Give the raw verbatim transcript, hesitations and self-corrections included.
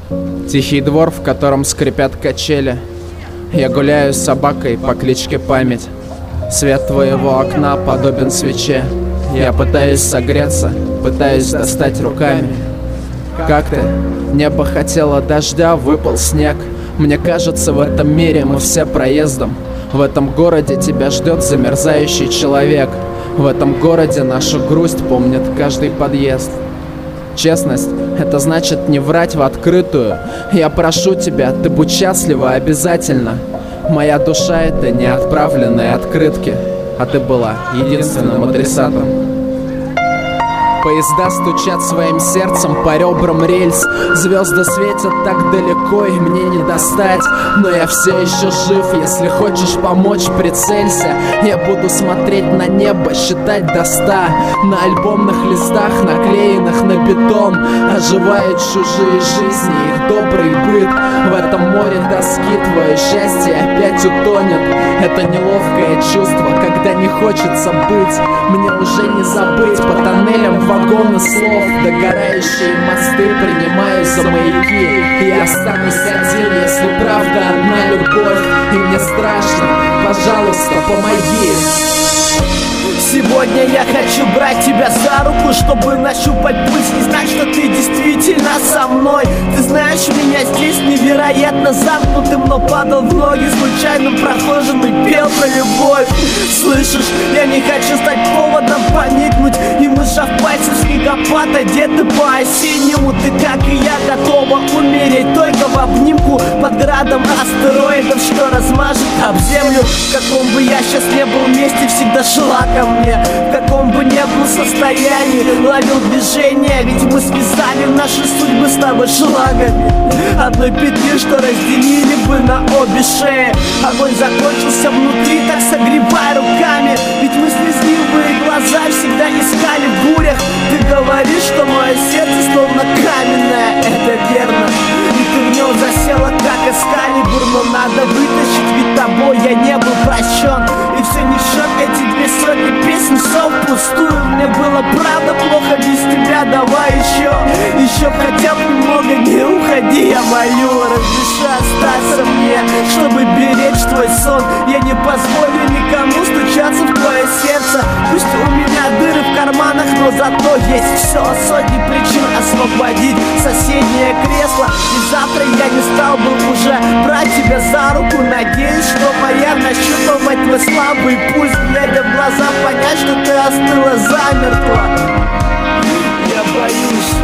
Тихий двор, в котором скрипят качели. Я гуляю с собакой по кличке Память. Свет твоего окна подобен свече. Я пытаюсь согреться, пытаюсь достать руками. Как ты? Небо хотело дождя, выпал снег. Мне кажется, в этом мире мы все проездом. В этом городе тебя ждет замерзающий человек. В этом городе нашу грусть помнит каждый подъезд. Честность — это значит не врать в открытую. Я прошу тебя, ты будь счастлива обязательно. Моя душа — это не отправленные открытки, а ты была единственным адресатом. Поезда стучат своим сердцем по ребрам рельс. Звезды светят так далеко, и мне не достать. Но я все еще жив, если хочешь помочь, прицелься. Я буду смотреть на небо, считать до ста. На альбомных листах, наклеенных на бетон, оживают чужие жизни, их добрый быт. В этом море тоски твое счастье опять утонет. Это неловкое чувство, когда не хочется быть. Мне уже не забыть по тоннелям вагоны слов. Догорающие мосты принимаю за маяки. Я останусь один, если правда одна любовь. И мне страшно, пожалуйста, помоги. Сегодня я хочу брать тебя за руку, чтобы нащупать пульс, не знать, что ты действительно со мной. Ты знаешь, меня здесь невероятно замкнутым, но падал в ноги случайным прохожим и пел про любовь. Слышишь, я не хочу стать поводом поникнуть, и мыша в пальцах снегопад, одеты по-осеннему. Ты, как и я, готова умереть только в обнимку под градом астероидов, что размажет об землю. В каком бы я сейчас не был месте, всегда шла ко мне. В каком бы ни был состоянии, ловил движение. Ведь мы связали наши судьбы с тобой шлагами одной петли, что разделили бы на обе шеи. Огонь закончился внутри, так согревай руками. Ведь мы слезливые глаза всегда искали в бурях. Ты говоришь, что мое сердце словно каменное, это верно. И ты в нем засела, как эскалибур. Но надо вытащить, ведь тобой я не был прощен. И все не в счет эти две сотни песен, все впустую. Мне было правда плохо без тебя, давай еще. Еще хотя бы немного, не уходи, я молю. Разреши остаться мне, чтобы беречь твой сон. Я не позволю никому стучаться в твое сердце. Пусть у меня дыры в карманах, но зато есть все. Сотни причин освободить соседнее кресло. И завтра я не стал бы уже брать тебя за руку. Надеюсь, что моя нащупывать твой слабый пульс, глядя в глаза, понять, что ты остыла замертво. Я боюсь.